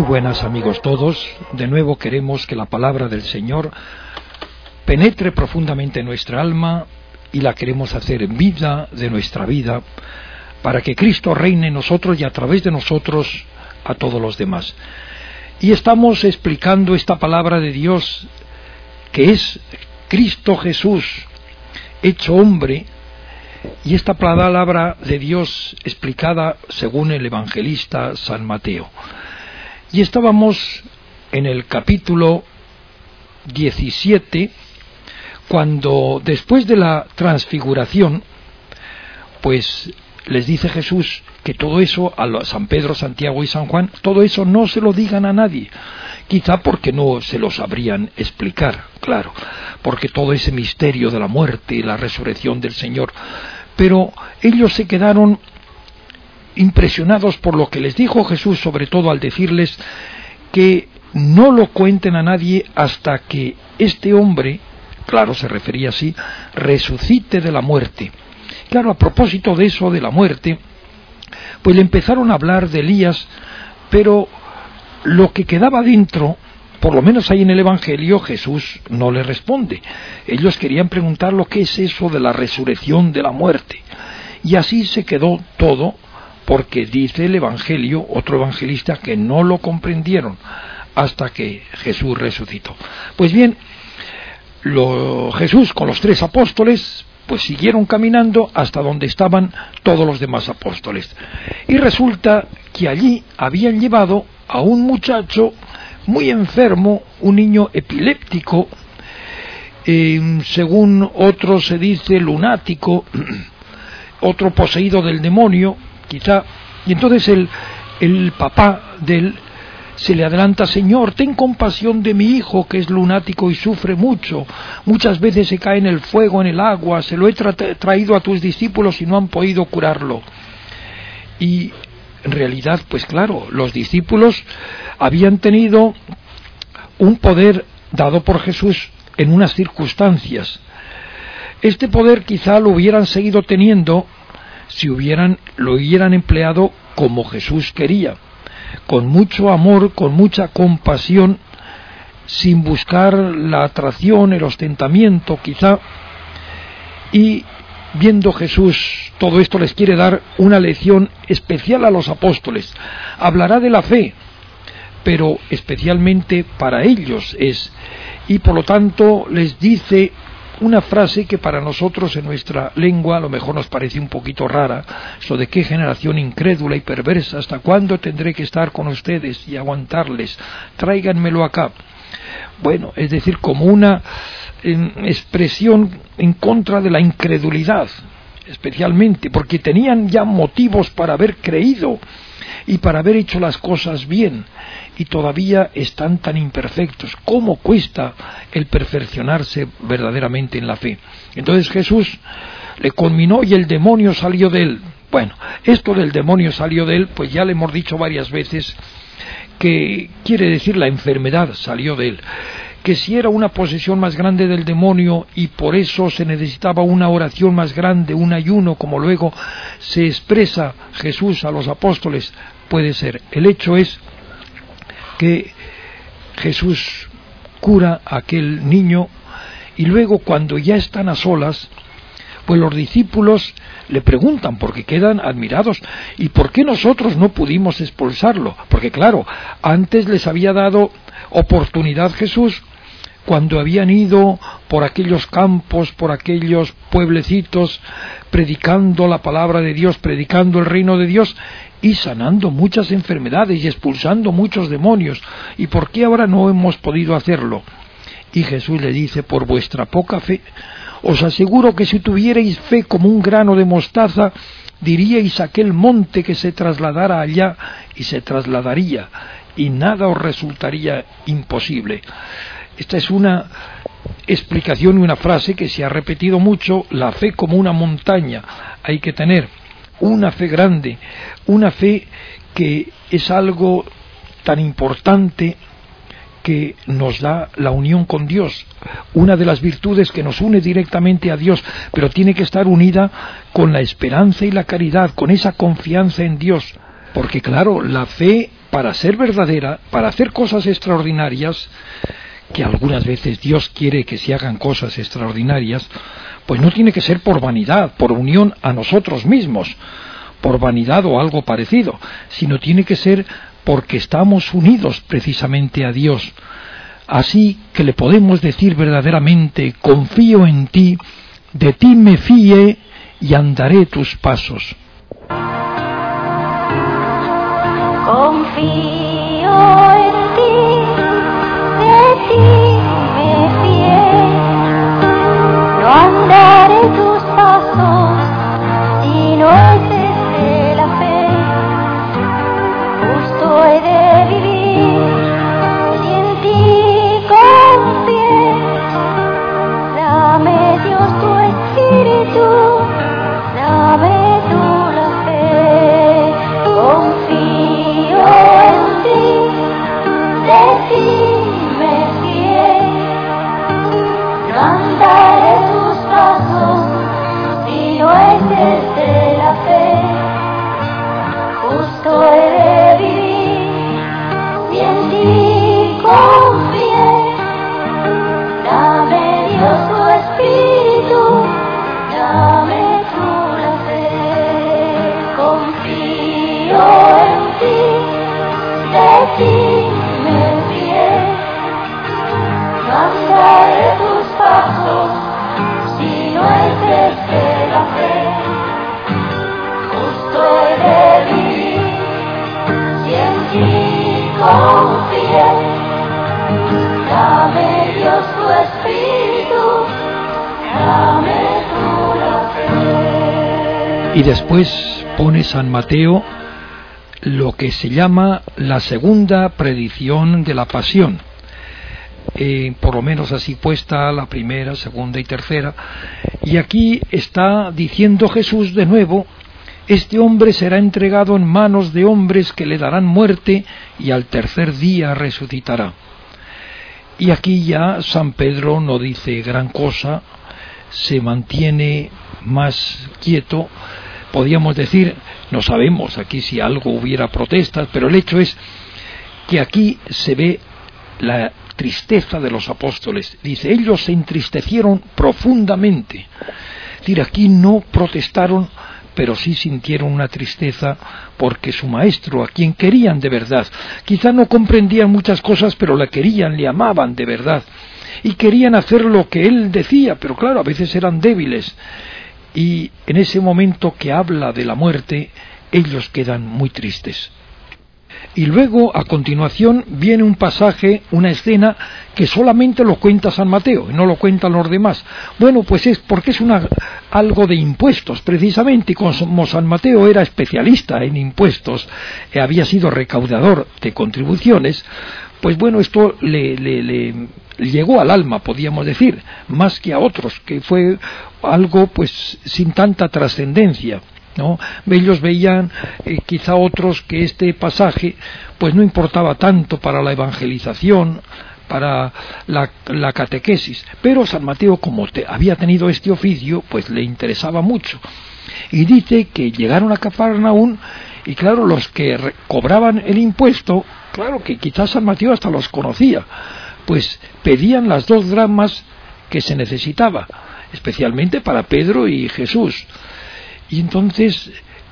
buenas, amigos todos. De nuevo queremos que la palabra del Señor penetre profundamente en nuestra alma y la queremos hacer vida de nuestra vida para que Cristo reine en nosotros y a través de nosotros a todos los demás. Y estamos explicando esta palabra de Dios que es Cristo Jesús hecho hombre, y esta palabra de Dios explicada según el evangelista San Mateo. Y estábamos en el capítulo 17, cuando después de la transfiguración, pues les dice Jesús que todo eso a San Pedro, Santiago y San Juan, todo eso no se lo digan a nadie, quizá porque no se lo sabrían explicar, claro, porque todo ese misterio de la muerte y la resurrección del Señor, pero ellos se quedaron impresionados por lo que les dijo Jesús, sobre todo al decirles que no lo cuenten a nadie hasta que este hombre, claro, se refería así, resucite de la muerte. Claro, a propósito de eso, de la muerte, pues le empezaron a hablar de Elías, pero lo que quedaba dentro, por lo menos ahí en el Evangelio, Jesús no le responde. Ellos querían preguntar lo que es eso de la resurrección de la muerte. Y así se quedó todo, porque dice el Evangelio, otro evangelista, que no lo comprendieron hasta que Jesús resucitó. Pues bien, Jesús con los 3 apóstoles pues siguieron caminando hasta donde estaban todos los demás apóstoles. Y resulta que allí habían llevado a un muchacho muy enfermo, un niño epiléptico, según otros se dice lunático, otro poseído del demonio, quizá. Y entonces el papá de él se le adelanta: Señor, ten compasión de mi hijo que es lunático y sufre mucho, muchas veces se cae en el fuego, en el agua, se lo he traído a tus discípulos y no han podido curarlo. Y en realidad, pues claro, los discípulos habían tenido un poder dado por Jesús en unas circunstancias. Este poder quizá lo hubieran seguido teniendo si lo hubieran empleado como Jesús quería, con mucho amor, con mucha compasión, sin buscar la atracción, el ostentamiento quizá. Y viendo Jesús todo esto, les quiere dar una lección especial a los apóstoles. Hablará de la fe, pero especialmente para ellos es, y por lo tanto les dice una frase que para nosotros en nuestra lengua a lo mejor nos parece un poquito rara, eso de qué generación incrédula y perversa, ¿hasta cuándo tendré que estar con ustedes y aguantarles? Tráiganmelo acá. Bueno, es decir, como una expresión en contra de la incredulidad, especialmente porque tenían ya motivos para haber creído y para haber hecho las cosas bien, y todavía están tan imperfectos. ¿Cómo cuesta el perfeccionarse verdaderamente en la fe? Entonces Jesús le conminó y el demonio salió de él. Bueno, esto del demonio salió de él, pues ya le hemos dicho varias veces que quiere decir la enfermedad salió de él, que si era una posesión más grande del demonio y por eso se necesitaba una oración más grande, un ayuno, como luego se expresa Jesús a los apóstoles, puede ser. El hecho es que Jesús cura a aquel niño y luego cuando ya están a solas, pues los discípulos le preguntan, porque quedan admirados, ¿y por qué nosotros no pudimos expulsarlo? Porque claro, antes les había dado oportunidad Jesús cuando habían ido por aquellos campos, por aquellos pueblecitos, predicando la palabra de Dios, predicando el reino de Dios y sanando muchas enfermedades y expulsando muchos demonios. ¿Y por qué ahora no hemos podido hacerlo? Y Jesús le dice: por vuestra poca fe. Os aseguro que si tuvierais fe como un grano de mostaza, diríais a aquel monte que se trasladara allá y se trasladaría, y nada os resultaría imposible. Esta es una explicación y una frase que se ha repetido mucho: la fe como una montaña. Hay que tener una fe grande, una fe que es algo tan importante que nos da la unión con Dios, una de las virtudes que nos une directamente a Dios, pero tiene que estar unida con la esperanza y la caridad, con esa confianza en Dios, porque claro, la fe para ser verdadera, para hacer cosas extraordinarias, que algunas veces Dios quiere que se hagan cosas extraordinarias, pues no tiene que ser por vanidad, por unión a nosotros mismos, por vanidad o algo parecido, sino tiene que ser porque estamos unidos precisamente a Dios. Así que le podemos decir verdaderamente: confío en ti, de ti me fíe y andaré tus pasos. Confío en ti, de ti me fié, no andaré tus pasos, sino es de la fe. Justo he de vivir, si en ti confié. Dame, Dios, tu espíritu, dame tú la fe. Confío en ti, de ti me fié, no andaré tus pasos, sino es desde la fe. Justo he de vivir, si en ti confié. Dame, Dios, tu espíritu, dame tú la fe. Confío en ti, de ti me fié, no andaré tus pasos, sino es desde la fe. Justo he de vivir, si en ti confié. Dame, Dios, tu espíritu, dame tú la fe. Y después pone San Mateo lo que se llama la segunda predición de la pasión. Por lo menos así puesta la primera, segunda y tercera. Y aquí está diciendo Jesús de nuevo: este hombre será entregado en manos de hombres que le darán muerte y al tercer día resucitará. Y aquí ya San Pedro no dice gran cosa, se mantiene más quieto. Podríamos decir, no sabemos aquí si algo hubiera protestas, pero el hecho es que aquí se ve la tristeza de los apóstoles. Dice, ellos se entristecieron profundamente. Es decir, aquí no protestaron, pero sí sintieron una tristeza porque su maestro, a quien querían de verdad, quizá no comprendían muchas cosas, pero le querían, le amaban de verdad, y querían hacer lo que él decía, pero claro, a veces eran débiles, y en ese momento que habla de la muerte, ellos quedan muy tristes. Y luego, a continuación, viene un pasaje, una escena que solamente lo cuenta San Mateo, y no lo cuentan los demás. Bueno, pues es porque es algo de impuestos, precisamente, y como San Mateo era especialista en impuestos, había sido recaudador de contribuciones, pues bueno, esto le llegó al alma, podríamos decir, más que a otros, que fue algo pues sin tanta trascendencia, ¿no? Ellos veían quizá otros que este pasaje pues no importaba tanto para la evangelización, para la catequesis, pero San Mateo, como había tenido este oficio, pues le interesaba mucho, y dice que llegaron a Cafarnaún, y claro, los que cobraban el impuesto, claro que quizás San Mateo hasta los conocía, pues pedían las 2 dracmas que se necesitaba, especialmente para Pedro y Jesús. Y entonces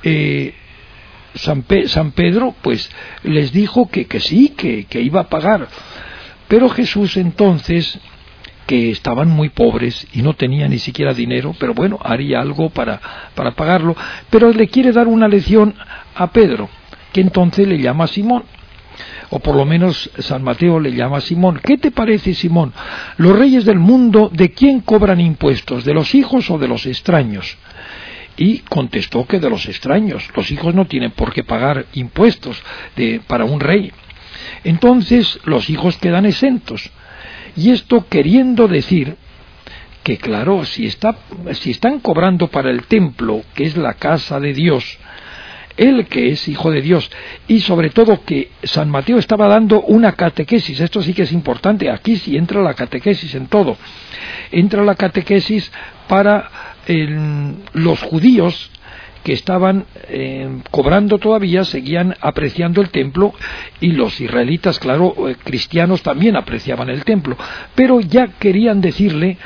San Pedro pues les dijo que sí, que iba a pagar. Pero Jesús entonces, que estaban muy pobres y no tenían ni siquiera dinero, pero bueno, haría algo para pagarlo, pero le quiere dar una lección a Pedro, que entonces le llama Simón, o por lo menos San Mateo le llama Simón. ¿Qué te parece, Simón? Los reyes del mundo, ¿de quién cobran impuestos? ¿De los hijos o de los extraños? Y contestó que de los extraños. Los hijos no tienen por qué pagar impuestos para un rey. Entonces los hijos quedan exentos. Y esto queriendo decir que claro, si están cobrando para el templo, que es la casa de Dios, él que es hijo de Dios, y sobre todo que San Mateo estaba dando una catequesis, esto sí que es importante, aquí sí entra la catequesis en todo, entra la catequesis para los judíos que estaban cobrando todavía, seguían apreciando el templo, y los israelitas, claro, cristianos también apreciaban el templo, pero ya querían decirles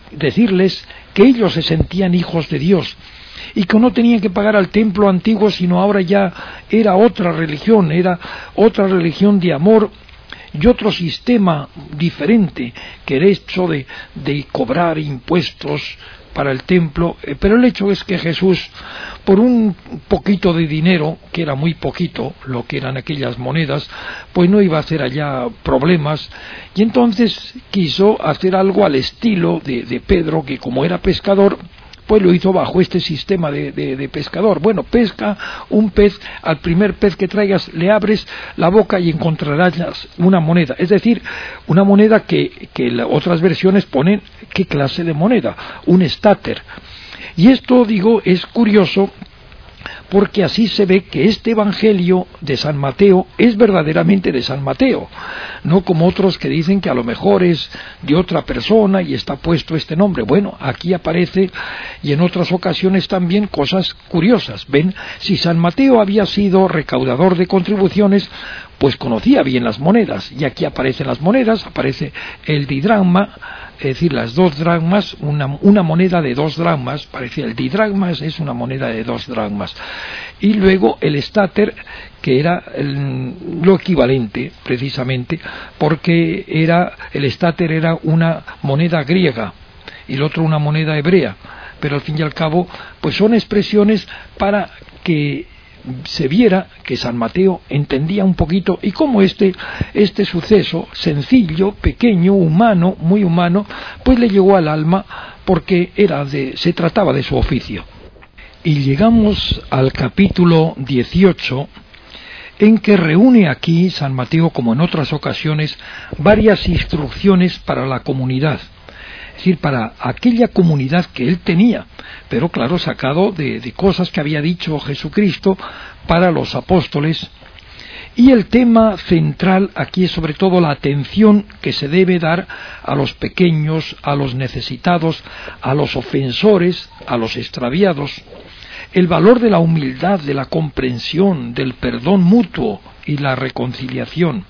que ellos se sentían hijos de Dios y que no tenían que pagar al templo antiguo, sino ahora ya era otra religión de amor y otro sistema diferente, que era esto de cobrar impuestos para el templo. Pero el hecho es que Jesús, por un poquito de dinero, que era muy poquito lo que eran aquellas monedas, pues no iba a hacer allá problemas, y entonces quiso hacer algo al estilo de Pedro, que como era pescador, pues lo hizo bajo este sistema de pescador. Bueno, pesca un pez, al primer pez que traigas le abres la boca y encontrarás una moneda. Es decir, una moneda que otras versiones ponen qué clase de moneda, un estáter. Y esto, digo, es curioso, porque así se ve que este Evangelio de San Mateo es verdaderamente de San Mateo, no como otros que dicen que a lo mejor es de otra persona y está puesto este nombre. Bueno, aquí aparece, y en otras ocasiones también, cosas curiosas. Ven, si San Mateo había sido recaudador de contribuciones, pues conocía bien las monedas, y aquí aparecen las monedas, aparece el didracma, es decir, las 2 dracmas, una moneda de 2 dracmas, parecía el didracmas, es una moneda de 2 dracmas, y luego el estáter, que era lo equivalente, precisamente, porque el estáter era una moneda griega, y el otro una moneda hebrea, pero al fin y al cabo, pues son expresiones para que se viera que San Mateo entendía un poquito, y cómo este suceso sencillo, pequeño, humano, muy humano, pues le llegó al alma, porque se trataba de su oficio. Y llegamos al capítulo 18, en que reúne aquí San Mateo, como en otras ocasiones, varias instrucciones para la comunidad. Es decir, para aquella comunidad que él tenía, pero claro, sacado de cosas que había dicho Jesucristo para los apóstoles. Y el tema central aquí es sobre todo la atención que se debe dar a los pequeños, a los necesitados, a los ofensores, a los extraviados, el valor de la humildad, de la comprensión, del perdón mutuo y la reconciliación.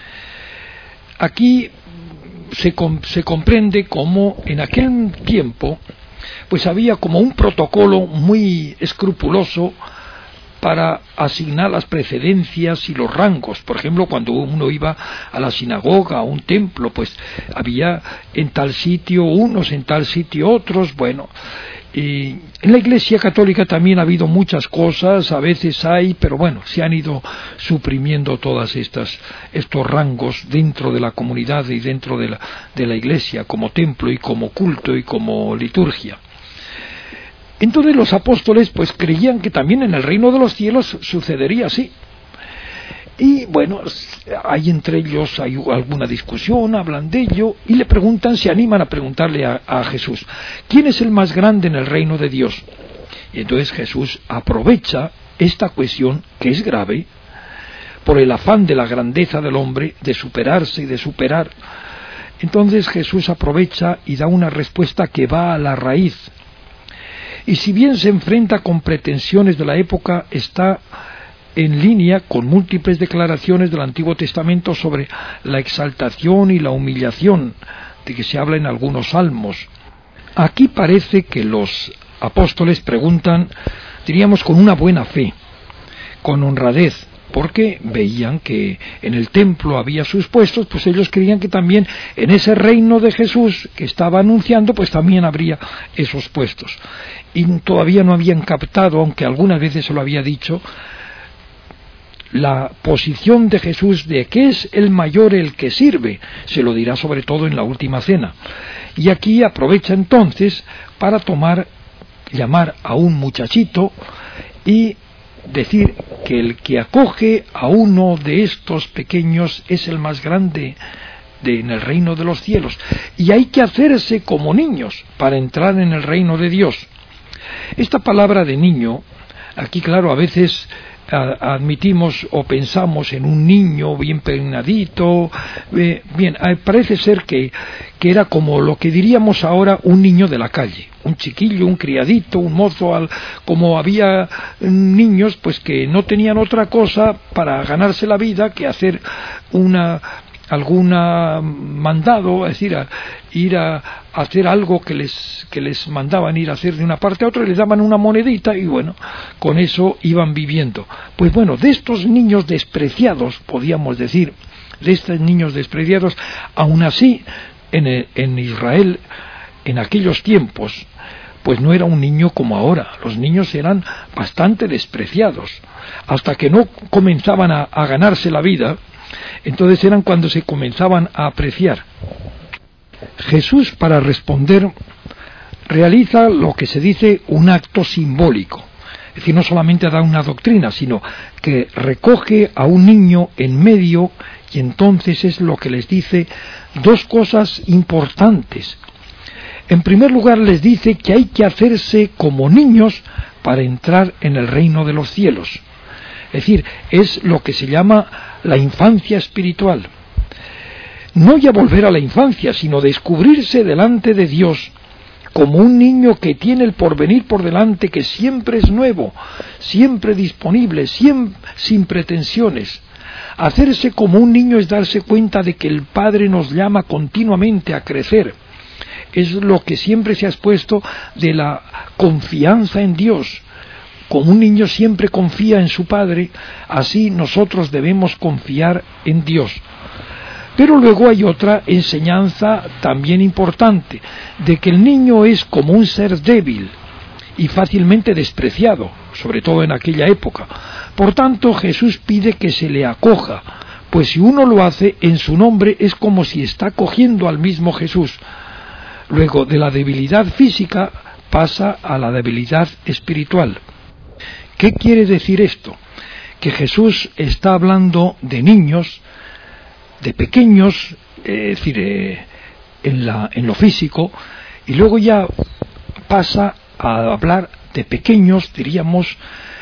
Aquí se comprende cómo en aquel tiempo pues había como un protocolo muy escrupuloso para asignar las precedencias y los rangos. Por ejemplo, cuando uno iba a la sinagoga, a un templo, pues había en tal sitio unos, en tal sitio otros. Bueno, y en la Iglesia Católica también ha habido muchas cosas, a veces hay, pero bueno, se han ido suprimiendo todas estos rangos dentro de la comunidad y dentro de la Iglesia, como templo y como culto y como liturgia. Entonces los apóstoles pues creían que también en el reino de los cielos sucedería así. Y bueno, hay entre ellos hay alguna discusión, hablan de ello y le preguntan, se animan a preguntarle a Jesús, ¿quién es el más grande en el reino de Dios? Y entonces Jesús aprovecha esta cuestión, que es grave, por el afán de la grandeza del hombre, de superarse y de superar. Entonces Jesús aprovecha y da una respuesta que va a la raíz. Y si bien se enfrenta con pretensiones de la época, está en línea con múltiples declaraciones del Antiguo Testamento sobre la exaltación y la humillación de que se habla en algunos salmos. Aquí parece que los apóstoles preguntan, diríamos, con una buena fe, con honradez, porque veían que en el templo había sus puestos, pues ellos creían que también en ese reino de Jesús que estaba anunciando, pues también habría esos puestos. Y todavía no habían captado, aunque algunas veces se lo había dicho, la posición de Jesús de que es el mayor el que sirve. Se lo dirá sobre todo en la última cena. Y aquí aprovecha entonces para llamar a un muchachito y decir que el que acoge a uno de estos pequeños es el más grande en el reino de los cielos, y hay que hacerse como niños para entrar en el reino de Dios. Esta palabra de niño, aquí claro, a veces admitimos o pensamos en un niño bien peinadito, bien, parece ser que era como lo que diríamos ahora un niño de la calle, un chiquillo, un criadito, un mozo, como había niños pues que no tenían otra cosa para ganarse la vida que hacer alguna mandado, es decir, ir a hacer algo que les mandaban ir a hacer de una parte a otra y les daban una monedita y bueno, con eso iban viviendo. Pues bueno, de estos niños despreciados, podíamos decir, de estos niños despreciados, aún así en Israel, en aquellos tiempos, pues no era un niño como ahora. Los niños eran bastante despreciados, hasta que no comenzaban a ganarse la vida. Entonces eran cuando se comenzaban a apreciar. Jesús, para responder, realiza lo que se dice un acto simbólico. Es decir, no solamente da una doctrina, sino que recoge a un niño en medio y entonces es lo que les dice dos cosas importantes. En primer lugar, les dice que hay que hacerse como niños para entrar en el reino de los cielos. Es decir, es lo que se llama la infancia espiritual. No ya volver a la infancia, sino descubrirse delante de Dios como un niño que tiene el porvenir por delante, que siempre es nuevo, siempre disponible, siempre sin pretensiones. Hacerse como un niño es darse cuenta de que el Padre nos llama continuamente a crecer. Es lo que siempre se ha expuesto de la confianza en Dios. Como un niño siempre confía en su padre, así nosotros debemos confiar en Dios. Pero luego hay otra enseñanza también importante, de que el niño es como un ser débil y fácilmente despreciado, sobre todo en aquella época. Por tanto, Jesús pide que se le acoja, pues si uno lo hace en su nombre es como si está acogiendo al mismo Jesús. Luego, de la debilidad física pasa a la debilidad espiritual. ¿Qué quiere decir esto? Que Jesús está hablando de niños, de pequeños, es decir, en lo físico, y luego ya pasa a hablar de pequeños, diríamos,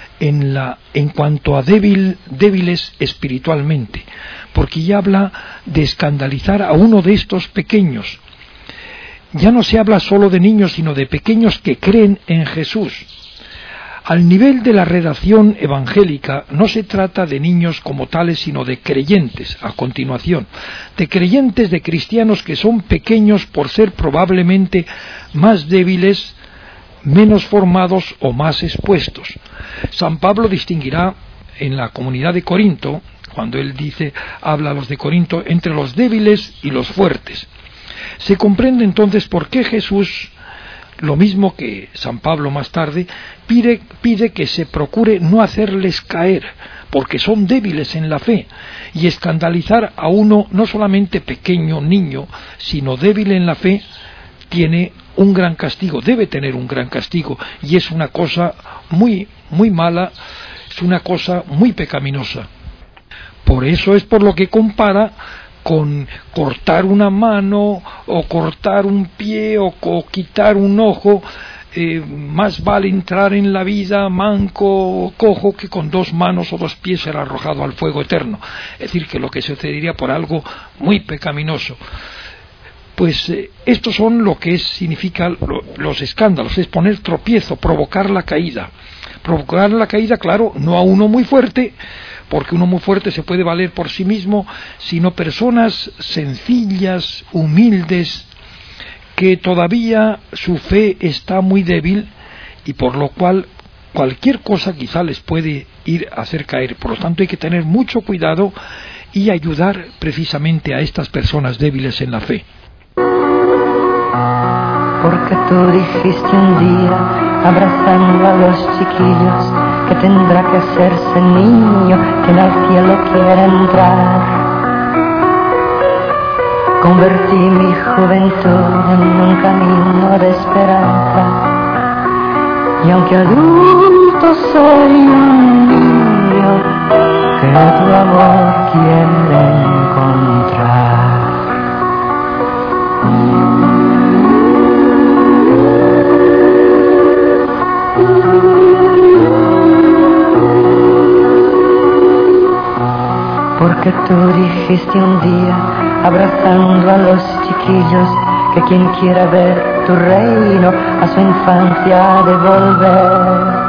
en cuanto a débiles espiritualmente, porque ya habla de escandalizar a uno de estos pequeños. Ya no se habla solo de niños, sino de pequeños que creen en Jesús. Al nivel de la redacción evangélica no se trata de niños como tales, sino de creyentes, a continuación, de creyentes, de cristianos que son pequeños por ser probablemente más débiles, menos formados o más expuestos. San Pablo distinguirá en la comunidad de Corinto, cuando él habla a los de Corinto, entre los débiles y los fuertes. Se comprende entonces por qué Jesús, lo mismo que San Pablo más tarde, pide que se procure no hacerles caer, porque son débiles en la fe, y escandalizar a uno no solamente pequeño, niño, sino débil en la fe, tiene un gran castigo, debe tener un gran castigo, y es una cosa muy, muy mala, es una cosa muy pecaminosa. Por eso es por lo que compara con cortar una mano o cortar un pie o quitar un ojo. Más vale entrar en la vida manco o cojo que con 2 manos o 2 pies ser arrojado al fuego eterno. Es decir, que lo que sucedería por algo muy pecaminoso. Pues estos son lo que significan los escándalos, es poner tropiezo, provocar la caída. Provocar la caída, claro, no a uno muy fuerte, porque uno muy fuerte se puede valer por sí mismo, sino personas sencillas, humildes, que todavía su fe está muy débil y por lo cual cualquier cosa quizá les puede ir a hacer caer. Por lo tanto hay que tener mucho cuidado y ayudar precisamente a estas personas débiles en la fe. Porque tú dijiste un día, abrazando a los chiquillos, que tendrá que hacerse niño, quien al cielo quiere entrar. Convertí mi juventud en un camino de esperanza, y aunque adulto soy un niño que tu amor quiere encontrar. dijiste un día, abrazando a los chiquillos, que quien quiera ver tu reino a su infancia ha de volver.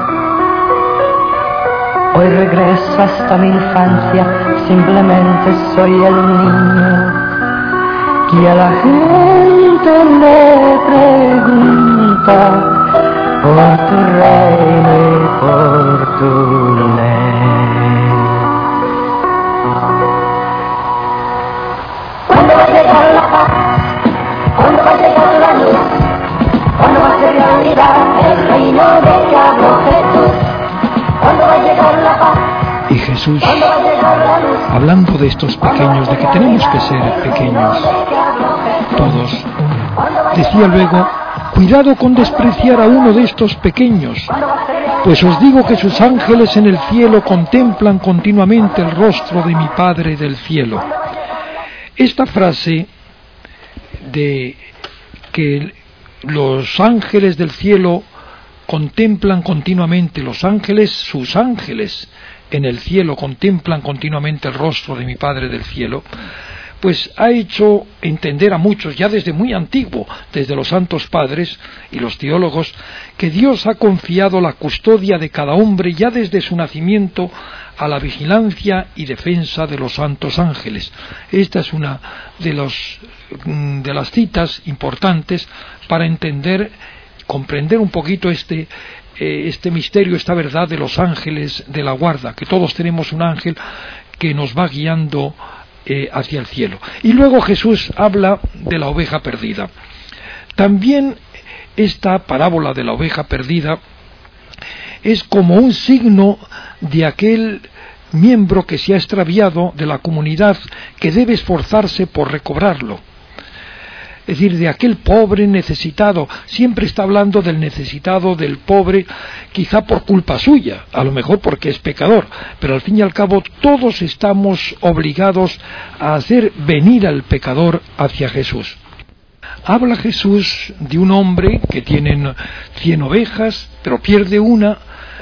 Hoy regreso hasta mi infancia, simplemente soy el niño que a la gente le pregunta por tu reino y por tu ley. ¿Cuándo va a llegar la paz? ¿Cuándo va a llegar la luz? ¿Cuándo va a ser realidad el reino de que habló Jesús? ¿Cuándo va a llegar la paz? Y Jesús, ¿Cuándo va a llegar la luz? hablando de estos pequeños, de que tenemos que ser pequeños todos, decía luego: cuidado con despreciar a uno de estos pequeños, pues os digo que sus ángeles en el cielo contemplan continuamente el rostro de mi Padre del cielo. Esta frase de que los ángeles del cielo contemplan continuamente, los ángeles, sus ángeles en el cielo contemplan continuamente el rostro de mi Padre del cielo, pues ha hecho entender a muchos, ya desde muy antiguo, desde los santos padres y los teólogos, que Dios ha confiado la custodia de cada hombre ya desde su nacimiento a la vigilancia y defensa de los santos ángeles. Esta es una de las citas importantes para entender, comprender un poquito este misterio, esta verdad de los ángeles de la guarda, que todos tenemos un ángel que nos va guiando hacia el cielo. Y luego Jesús habla de la oveja perdida. También esta parábola de la oveja perdida es como un signo de aquel miembro que se ha extraviado de la comunidad, que debe esforzarse por recobrarlo. Es decir, de aquel pobre necesitado. Siempre está hablando del necesitado, del pobre, quizá por culpa suya, a lo mejor porque es pecador, pero al fin y al cabo todos estamos obligados a hacer venir al pecador hacia Jesús. Habla Jesús de un hombre que tiene 100 ovejas, pero pierde una,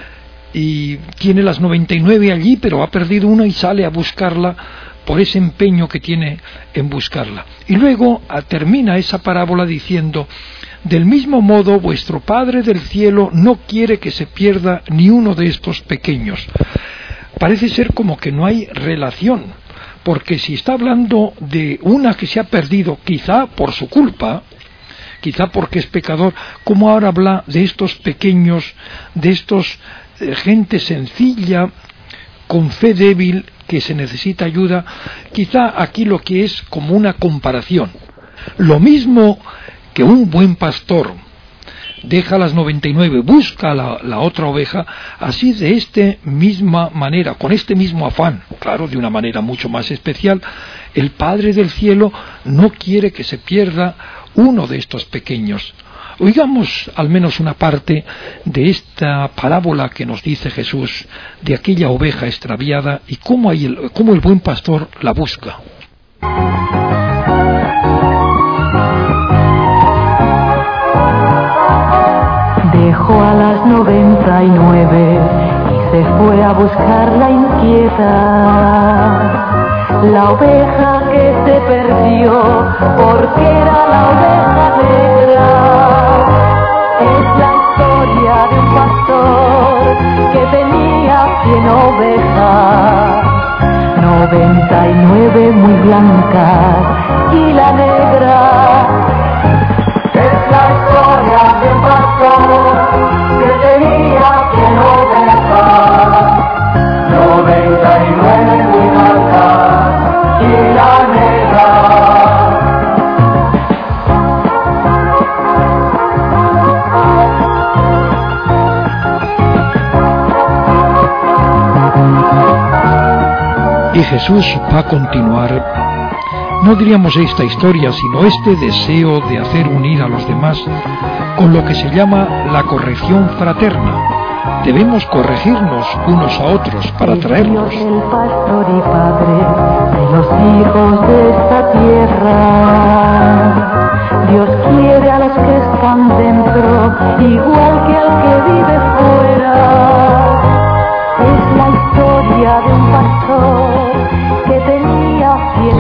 y tiene las 99 allí, pero ha perdido una y sale a buscarla por ese empeño que tiene en buscarla. Y luego termina esa parábola diciendo: del mismo modo vuestro Padre del cielo no quiere que se pierda ni uno de estos pequeños. Parece ser como que no hay relación, porque si está hablando de una que se ha perdido, quizá por su culpa, quizá porque es pecador, ¿cómo ahora habla de estos pequeños, de estos gente sencilla, con fe débil, que se necesita ayuda? Quizá aquí lo que es como una comparación. Lo mismo que un buen pastor deja las 99, busca la otra oveja, así de esta misma manera, con este mismo afán, claro, de una manera mucho más especial, el Padre del cielo no quiere que se pierda uno de estos pequeños. Oigamos al menos una parte de esta parábola que nos dice Jesús de aquella oveja extraviada y cómo el buen pastor la busca. Dejó a las 99 y se fue a buscar la inquieta, la oveja que se perdió porque era la oveja negra. Es la historia de un pastor que tenía 100 ovejas, 99 muy blancas y la negra. Es la historia de un pastor que tenía 100 ovejas, 99 muy blancas y la negra. Y Jesús va a continuar, no diríamos esta historia, sino este deseo de hacer unir a los demás con lo que se llama la corrección fraterna. Debemos corregirnos unos a otros para traerlos. Dios, el pastor y padre de los hijos de esta tierra, Dios quiere a los que están dentro igual que al que vive fuera. Es la historia de un pastor que tenía 100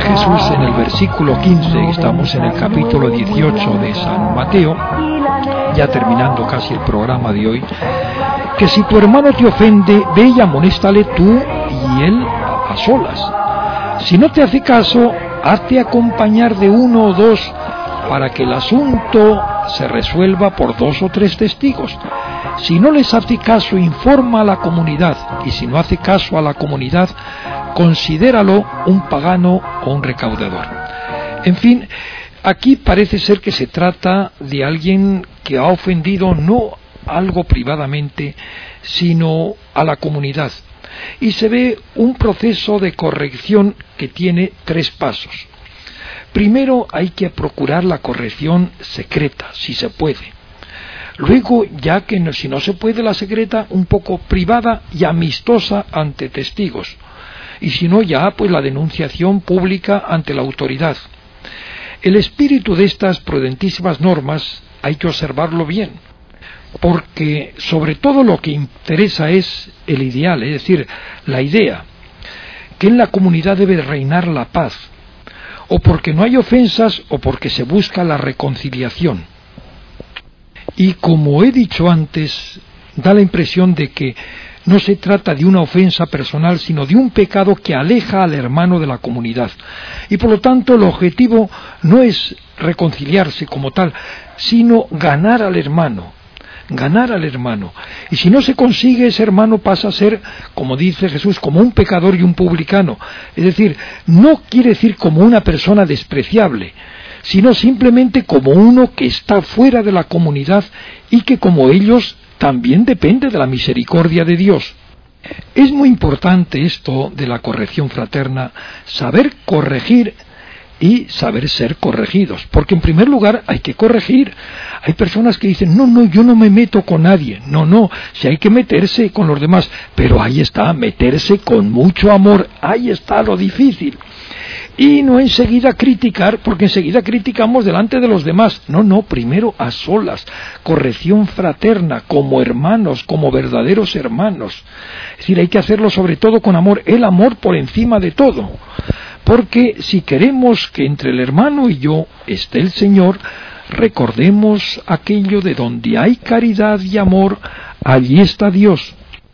Jesús en el versículo 15, estamos en el capítulo 18 de San Mateo, ya terminando casi el programa de hoy, que si tu hermano te ofende, ve y amonéstale tú y él a solas. Si no te hace caso, hazte acompañar de uno o dos para que el asunto se resuelva por 2 o 3 testigos. Si no les hace caso, informa a la comunidad, y si no hace caso a la comunidad, considéralo un pagano o un recaudador. En fin, aquí parece ser que se trata de alguien que ha ofendido no algo privadamente, sino a la comunidad. Y se ve un proceso de corrección que tiene 3 pasos. Primero hay que procurar la corrección secreta, si se puede. Luego, ya que si no se puede la secreta, un poco privada y amistosa ante testigos. Y si no, ya pues la denunciación pública ante la autoridad. El espíritu de estas prudentísimas normas hay que observarlo bien, porque sobre todo lo que interesa es el ideal, es decir, la idea, que en la comunidad debe reinar la paz, o porque no hay ofensas o porque se busca la reconciliación. Y como he dicho antes, da la impresión de que no se trata de una ofensa personal, sino de un pecado que aleja al hermano de la comunidad. Y por lo tanto el objetivo no es reconciliarse como tal, sino ganar al hermano. Y si no se consigue, ese hermano pasa a ser, como dice Jesús, como un pecador y un publicano. Es decir, no quiere decir como una persona despreciable, sino simplemente como uno que está fuera de la comunidad y que como ellos también depende de la misericordia de Dios. Es muy importante esto de la corrección fraterna, saber corregir y saber ser corregidos, porque en primer lugar hay que corregir. Hay personas que dicen, no, yo no me meto con nadie. No, si hay que meterse con los demás, pero ahí está, meterse con mucho amor, ahí está lo difícil. Y no enseguida criticar, porque enseguida criticamos delante de los demás. No, primero a solas, corrección fraterna, como hermanos, como verdaderos hermanos. Es decir, hay que hacerlo sobre todo con amor, el amor por encima de todo. Porque si queremos que entre el hermano y yo esté el Señor, recordemos aquello de donde hay caridad y amor, allí está Dios.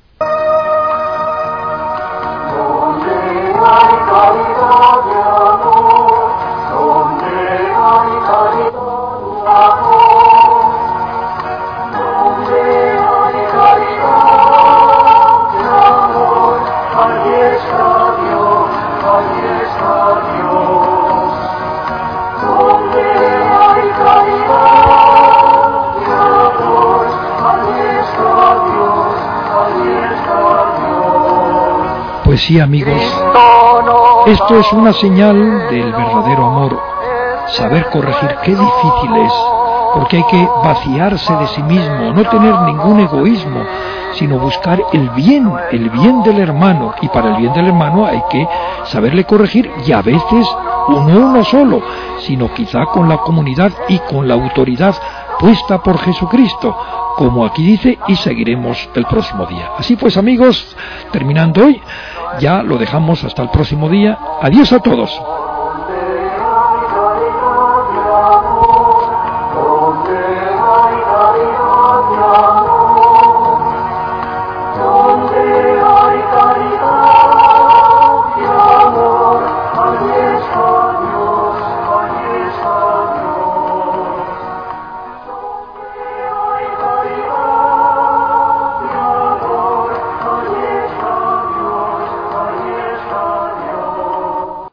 Pues sí, amigos, esto es una señal del verdadero amor, saber corregir. Qué difícil es, porque hay que vaciarse de sí mismo, no tener ningún egoísmo, sino buscar el bien del hermano, y para el bien del hermano hay que saberle corregir, y a veces uno solo, sino quizá con la comunidad y con la autoridad puesta por Jesucristo, como aquí dice, y seguiremos el próximo día. Así pues, amigos, terminando hoy, ya lo dejamos hasta el próximo día. Adiós a todos.